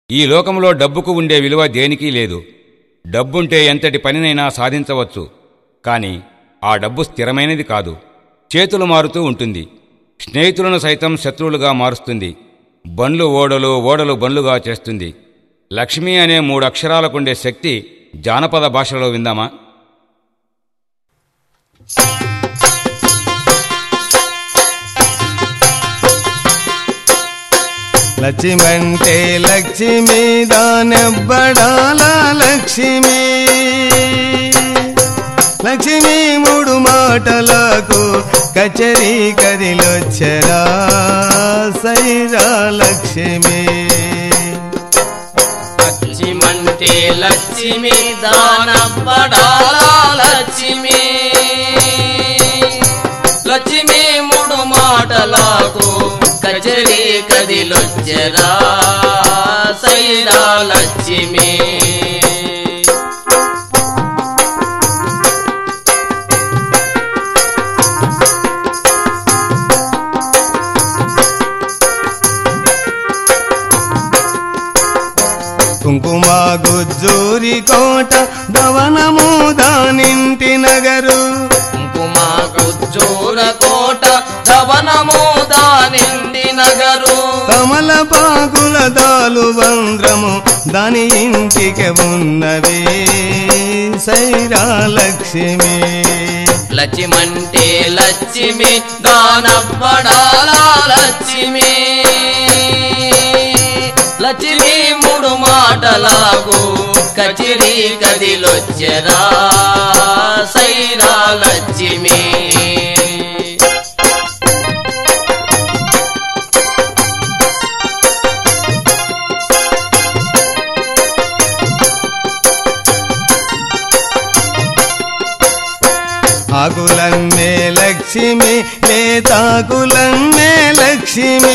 ఈ లోకంలో డబ్బుకు ఉండే విలువ దేనికీ లేదు. డబ్బుంటే ఎంతటి పనినైనా సాధించవచ్చు. కాని ఆ డబ్బు స్థిరమైనది కాదు. చేతులు మారుతూ ఉంటుంది. స్నేహితులను సైతం శత్రువులుగా మారుస్తుంది. బండ్లు ఓడలు, ఓడలు బండ్లుగా చేస్తుంది. లక్ష్మి అనే 3 అక్షరాలకుండే శక్తి జానపద భాషలో విందామా? లక్ష్మంటే లక్ష్మి దానెవ్వడాల లక్ష్మి. లక్ష్మి 3 మాటలకు కచరీ కదిలొచ్చరా సైరా లక్ష్మి. లక్ష్మంటే లక్ష్మి దానవ్వడాల లక్ష్మి. లక్ష్మి 3 మాటలకు కచరీ కదిలొచ్చరా సైరా లక్ష్మి. కుంకుమ గుజ్జూరి కోట భవనము దానింటి నగరు. కుంకుమ గుజ్జూర కోట భవనము దానింటి నగరు. కమలపాకుల దాలు బంద్రము దాని ఇంటికి ఉన్నవి సైరా లక్ష్మి. లక్ష్మంటే లక్ష్మి దానవ్వడాల లక్ష్మి. లక్ష్మి 3 మాటలకు కచరీ కదిలొచ్చరా సైరా లక్ష్మి. ఆకులమ్మే లక్ష్మి లేతాకులమ్మే లక్ష్మి.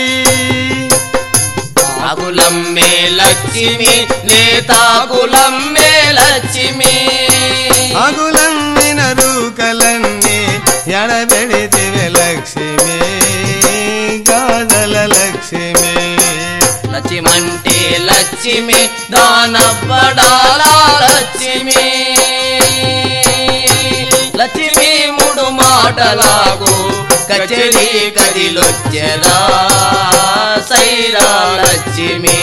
ఆకులమ్మే లక్ష్మి లేతాకులమ్మే లక్ష్మి. ఆకులమ్మిన రూకలన్నీ ఎడబెడితివే లక్ష్మి గాజల లక్ష్మి. లక్ష్మంటే లక్ష్మి దానవ్వడాల లక్ష్మి. లక్ష్మి 3 మాటలకు కచరీ కదిలొచ్చరా సైరా లక్ష్మి.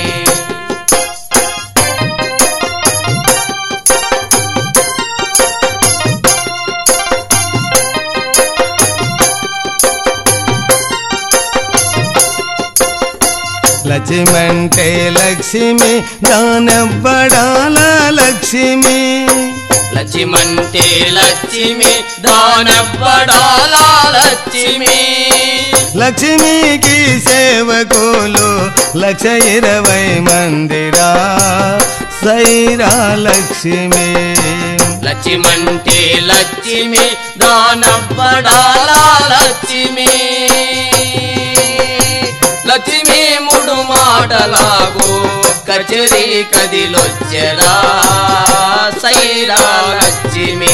లక్ష్మంటే లక్ష్మి దానవ్వడాల లక్ష్మి. లక్ష్మంటే లక్ష్మి దానవ్వడాల లక్ష్మి. లక్ష్మికి సేవకులు 120 మందిరా సైరా లక్ష్మి. లక్ష్మంటే లక్ష్మి దానవ్వడాల లక్ష్మి. లక్ష్మి 3 మాటలకు కచరీ కదిలొచ్చరా సైరా లక్ష్మి.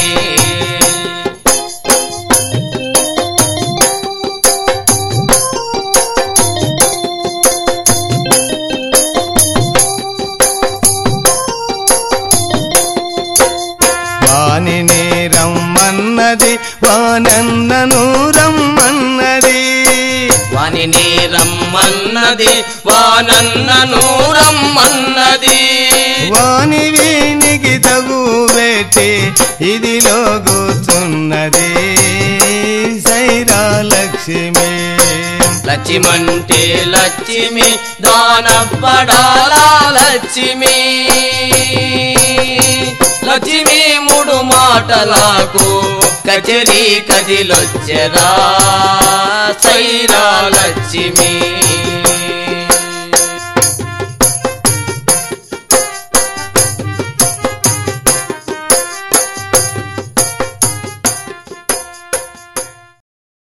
వానిని రమ్మన్నది వానన్నను రమ్మన్నది. వానిని రమ్మన్నది వానన్నను రమ్మన్నది. వాని వీనికి తగు పెట్టి ఇదిలో కూర్చున్నది సైరా లక్ష్మి. లక్ష్మంటే లక్ష్మి దానవ్వడాల లక్ష్మి. లక్ష్మి 3 మాటలకు కచరీ కదిలొచ్చరా సైరా లక్ష్మి.